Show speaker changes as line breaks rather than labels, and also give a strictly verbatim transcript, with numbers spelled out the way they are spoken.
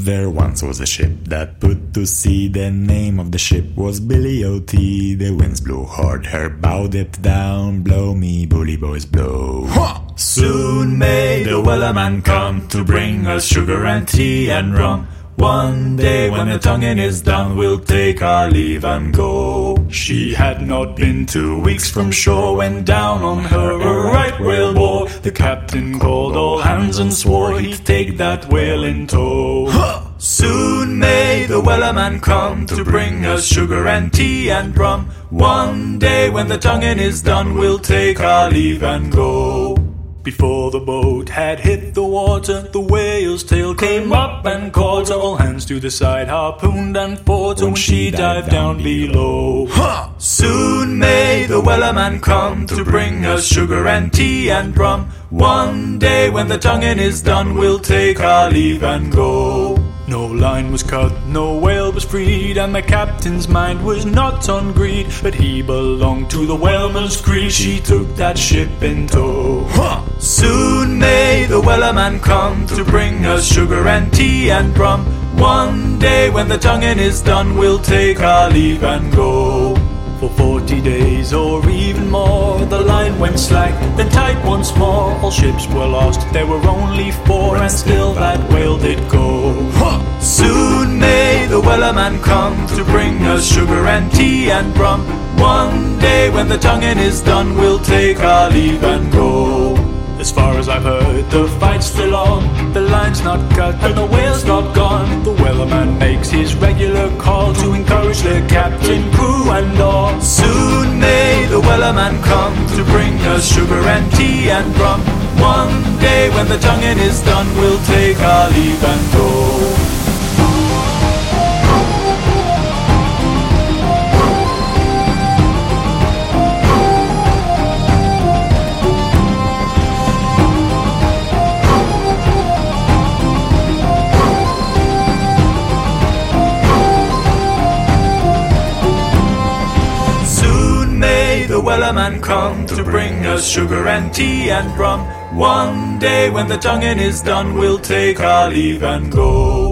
There once was a ship that put to sea. The name of the ship was Billy O T. The winds blew hard, her bow dipped down. Blow me, bully boys, blow.
Huh! Soon may the Wellerman come to bring us sugar and tea and rum. One day when the tonguing is done, we'll take our leave and go. She had not been two weeks from shore when down on her a right whale bore. The captain called all hands and swore he'd take that whale in tow. Huh! Soon may the Wellerman come to bring us sugar and tea and rum. One day when the tonguing is done, we'll take our leave and go. Before the boat had hit the water, the whale's tail came up and caught her. All hands to the side, harpooned and fought her when she dived down below. Huh! Soon may the Wellerman come to bring us sugar and tea and rum. One day when the tonguing is done, we'll take our leave and go. No line was cut, no whale was freed, and the captain's mind was not on greed, but he belonged to the whaleman's creed. She took that ship in tow. Huh! Soon may the Wellerman come to bring us sugar and tea and rum. One day when the tonguing is done, we'll take our leave and go. For forty days or even more, the line went slack, then tight once more. All ships were lost, there were only four, and still that whale did go. Huh! Soon may the Wellerman come to bring us sugar and tea and rum. One day when the tonguing is done, we'll take our leave and go. As far as I've heard, the fight's still on. The line's not cut and the whale's not gone. The Wellerman makes his regular call to encourage the captain, crew and all. Soon may the Wellerman come to bring us sugar and tea and rum. One day when the tonguing is done, we'll take our leave and go. The Wellerman come to bring us sugar and tea and rum. One day when the tonguing is done, we'll take our leave and go.